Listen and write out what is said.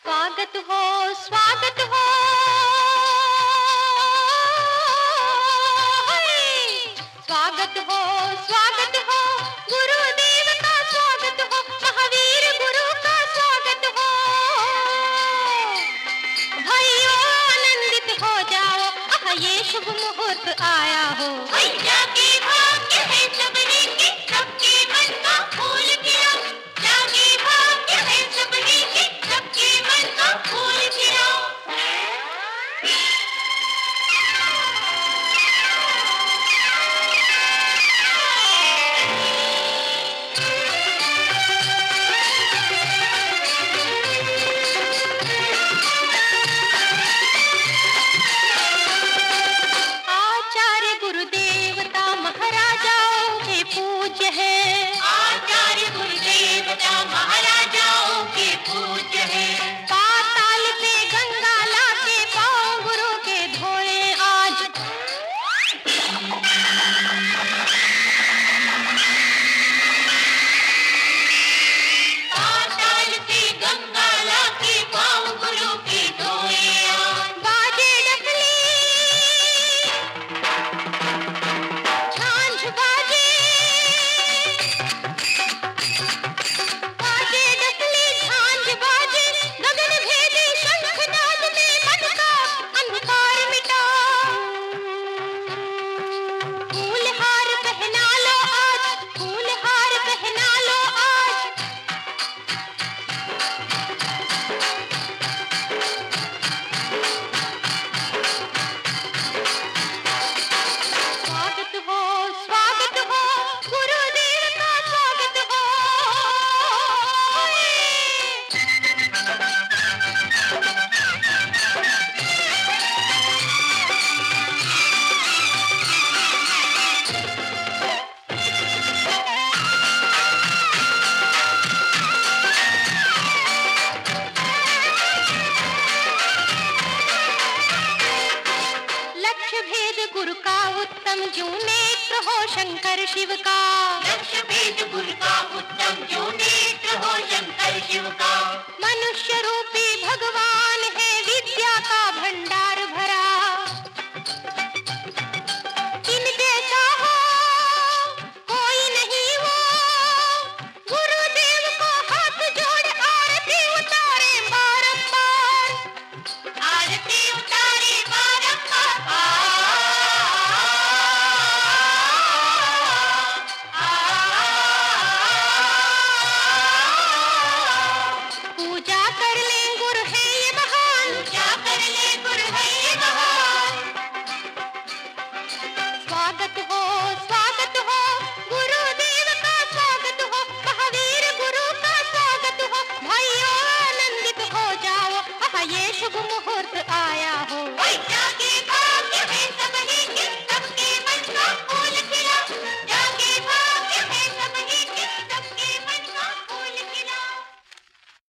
स्वागत हो, स्वागत हो। स्वागत हो, स्वागत हो। गुरुदेव का स्वागत हो, महावीर गुरु का स्वागत हो। भाइयों आनंदित हो जाओ, ये शुभ मुहूर्त आया हो। जागे भाग्य है सबने के, सबके मन का फूल खिला। जागे भाग्य है सबने के, सबके मन का फूल खिला। आचार्य गुरुदेवता महाराजाओं के पूज्य है। आचार्य गुरुदेवता महाराजाओं के पूज्य है। पाताल से गंगा लाके पाँव गुरु के धोए आज। पाताल से गंगा लाके पाँव गुरु के धोए आज। बाजे डफली झांझ बाजे, बाजे डफली झांझ बाजे। गगन भेदी शंखनाद में मन का अंधकार मिटा। फूलहार पहना लो आज, फूलहार पहना लो आज। स्वागत हो, स्वागत हो। गुरुदेव का स्वागत हो। लक्ष्य भेद गुरु का उत्तम, जो नेत्र हो शंकर शिव का। लक्ष्य भेद गुरु का उत्तम, जो नेत्र हो शंकर शिव का। मनुष्य रूपी भगवान है, विद्या का भंडार भरा। किन जैसा हो कोई नहीं वो, गुरुदेव को हाथ जोड़ आरती उतारे बारंबार। आरती उतारे बारंबार। पूजा कर ले गुरु है ये महान, पूजा कर ले गुरु है ये महान। स्वागत हो,